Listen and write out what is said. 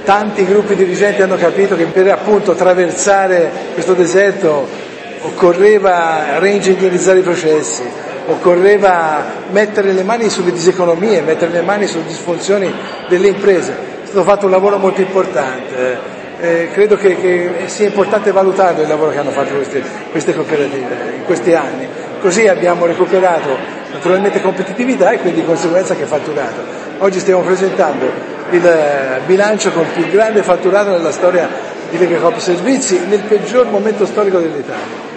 tanti gruppi dirigenti hanno capito che per appunto attraversare questo deserto occorreva reingegnerizzare i processi, occorreva mettere le mani sulle diseconomie, mettere le mani sulle disfunzioni delle imprese. È stato fatto un lavoro molto importante. Credo che sia importante valutarlo il lavoro che hanno fatto queste cooperative in questi anni. Così abbiamo recuperato naturalmente competitività e quindi di conseguenza che fatturato. Oggi stiamo presentando il bilancio con più grande fatturato nella storia di Legacoop Servizi nel peggior momento storico dell'Italia.